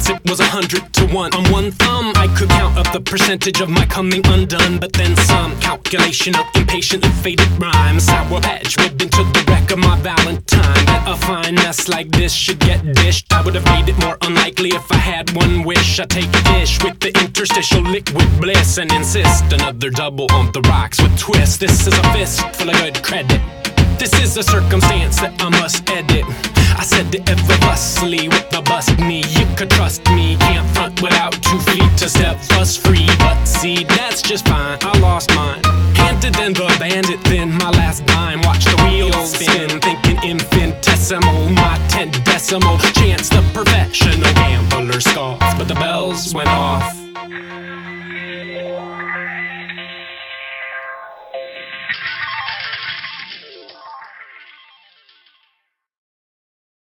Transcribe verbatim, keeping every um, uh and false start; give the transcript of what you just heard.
chance it was a hundred to one. On one thumb, I could count up the percentage of my coming undone, but then some calculation of impatiently faded rhymes. Sour Patch ribbon to the wreck of my Valentine. That a fine mess like this should get dished. I would have made it more unlikely if I had one wish. I take a dish with the interstitial liquid bliss and insist another double on the rocks with twist. This is a fist full of good credit. This is a circumstance that I must edit. I said it effortlessly with the bust me. You could trust me, can't front without two feet to step us free. But see, that's just fine, I lost mine. Handed in the bandit, then my last dime. Watch the wheels spin, thinking infinitesimal. My ten decimal chance, the professional gambler scoffs. But the bells went off.